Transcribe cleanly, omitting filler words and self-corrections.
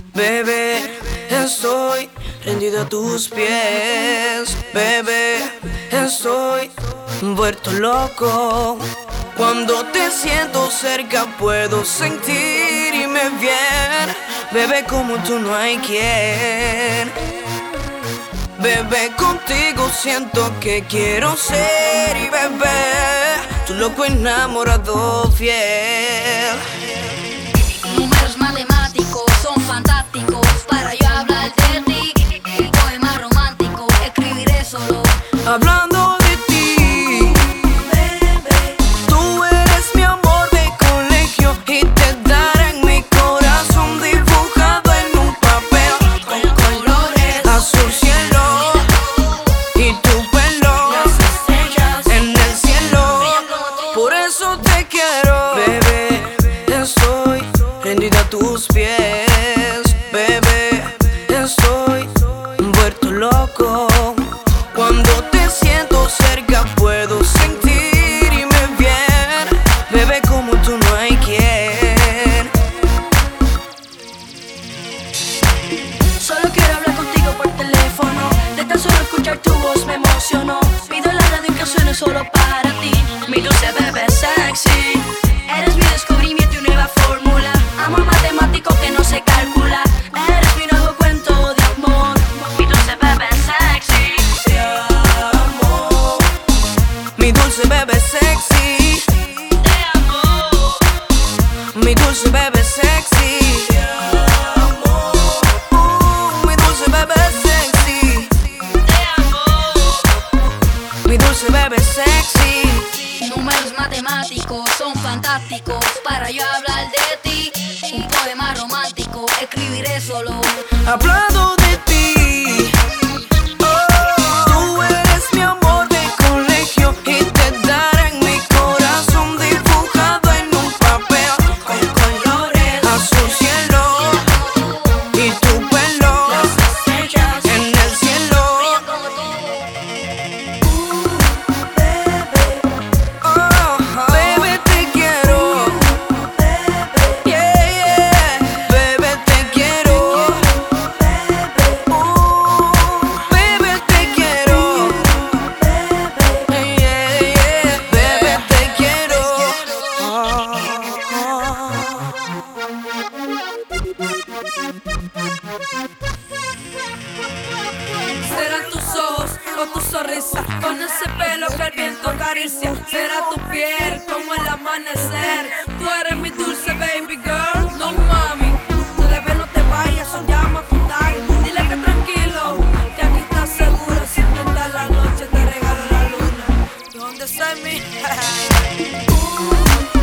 Bebé, estoy rendido a tus pies. Bebé, estoy vuelto loco. Cuando te siento cerca puedo sentirme bien. Bebé, como tú no hay quien. Bebé, contigo siento que quiero ser. Y bebé, tu loco enamorado fiel. Números matemáticos son fantásticos para yo hablar de ti. Un poema romántico escribiré solo Hablando de ti, bebé. tú eres mi amor de colegio y te daré en mi corazón dibujado en un papel Con colores azul cielo y tu pelo las estrellas en el cielo. brillan como tú. Por eso te quiero, bebé. Estoy rendido a tus pies, bebé. Estoy vuelto loco. Cuando te siento cerca puedo sentirme bien. Bebé, como tú no hay quien. Solo quiero hablar contigo por teléfono. De tan solo escuchar tu voz me emocionó. Pido la radio que suene solo para ti. Mi dulce bebé sexy. Eres mi descubrimiento y nueva fórmula. Amor matemático que no se calcula. Eres mi nuevo cuento de amor. Mi dulce bebé sexy. Te amo, mi dulce bebé sexy. Te amo. Mi dulce bebé sexy. Te amo, mi dulce bebé sexy. Te amo. Mi dulce bebé sexy. Números matemáticos son fantásticos para yo hablar de ti. Un poema romántico escribiré solo Hablando de ti, tú eres mi amor de colegio y te daré en mi corazón dibujado en un papel con colores azul cielo y tu pelo las estrellas en el cielo. brillan como tú. Oh, bebé, te quiero. Yeah, yeah. Bebé, te quiero. Bebé, te quiero. Yeah, yeah. Bebé, te quiero. Serán tus ojos o tu sonrisa, con ese pelo que el viento acaricia. Será tu piel como el amanecer. Tú eres mi dulce baby girl. No mami, tú bebé no te vayas, son llama tu tag. Dile que tranquilo, que aquí estás seguro. Si no está la noche te regalo la luna. ¿Dónde está mi?